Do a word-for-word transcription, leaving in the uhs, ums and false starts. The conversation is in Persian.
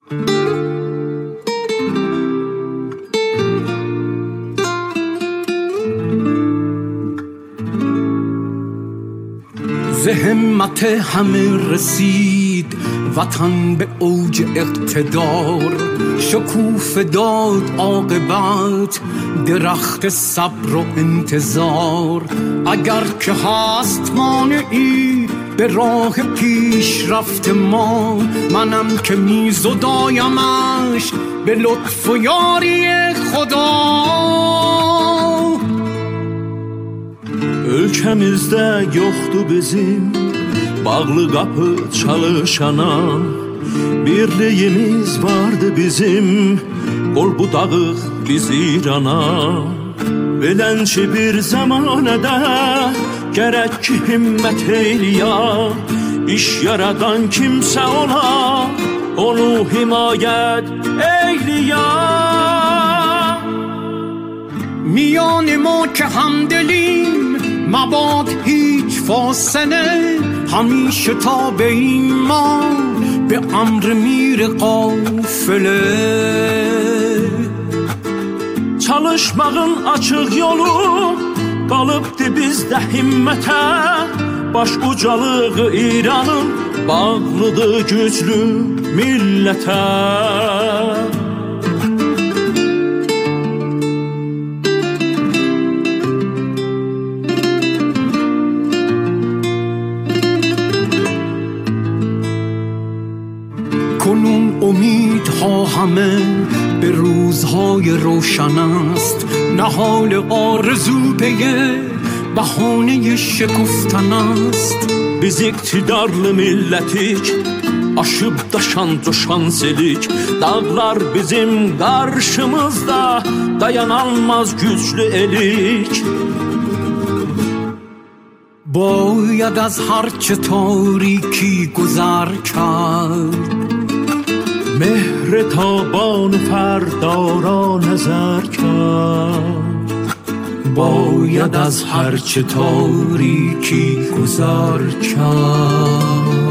ز همت همه رسید وطن به اوج اقتدار، شکوفه داد عاقبت درخت صبر و انتظار. اگر که هست مانعی به راه پیشرفت ما، منم که می زدایمش به لطف و یاری خدا. Ölkəmizdə yoxdur bizim bağlı qapı çalışana, birliyimiz vardı bizim qol budağıq biz İrana. Beləncə bir zamanədə gərək ki himmət eyliya, iş yaradan kimsə ola onu himayət eyliya. میان ما که همدلیم مباد هیچ فاصله، همیشه تا به این ما به امر میر قافله. Çalışmağın açıq yolu qalıbdı bizdə himmətə, baş ucalığı İranın bağlıdır güclü millətə. کنون امیدها همه به روزهای روشن است، نهال آرزو پی بهانه شکفتن است. Biz iktidarlı millətik, aşıb daşan coşan selik, dağlar bizim qarşımızda dayanılmaz güclü elik. باید از هرچه تاریکی گذر کرد، مهر تابان فردا را نظر کرد. باید از هرچه تاریکی گذر کرد.